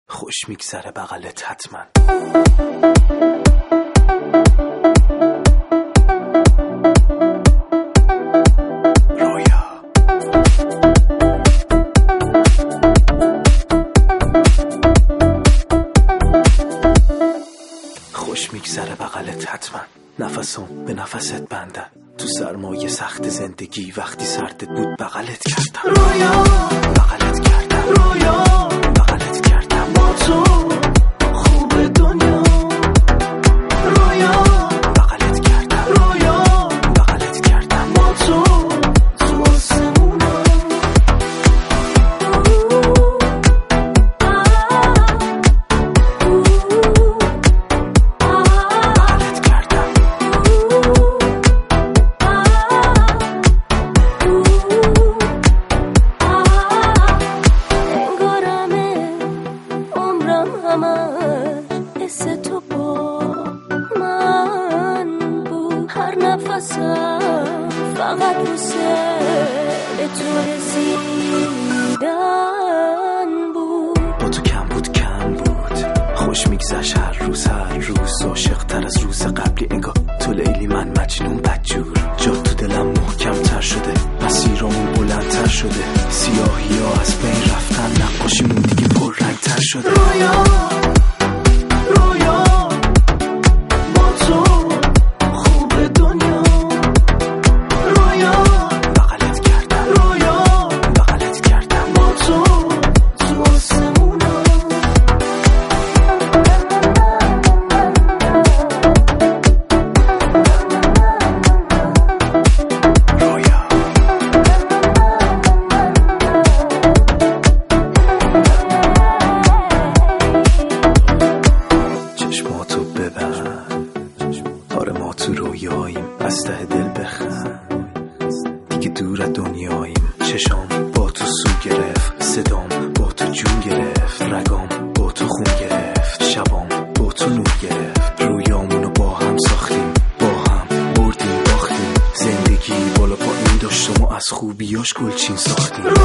خوش میگذره بغلت حتما. خوش میگذره بغلت حتما. نفسم به نفست بندن تو سرمایه سخت زندگی، وقتی سردت بود بغلت کردم. رویا بغلت کردم. رویا بغلت کردم. با تو خوب دنیا. رویا بغلت کردم. رویا بغلت کردم. با تو آسمونا. بغلت کردم. انگارمه عمرم همش حس تو با من بود. هر نفسم فقط واسه به تو رسیدن بود. با تو کم بود خوش میگذشت هر روز عاشق تر از روز قبلی. انگار تو لیلی من مجنون بدجور. جا تو دلم محکم تر شده، مسیرمون بلندتر شده. سیاهی ها از بین رفتن، نقاشیمون دیگه پررنگ تر شده. رویا رویا با تو خوب دنیا. رویا بغلت کردم. رویا بغلت کردم. با تو آسمونا. رویا چشماتو ببند، آره ما تو رویاییم. از ته دل بخند، دیگه دور از دنیاییم. چشام با تو سو گرفت، صدام با تو جون گرفت، رگام با تو خون گرفت، شبام با تو نور گرفت. رویامونو با هم ساختیم، با هم بردیم باختیم. زندگی بالا پایین داشتم و از خوبیاش گلچین ساختیم.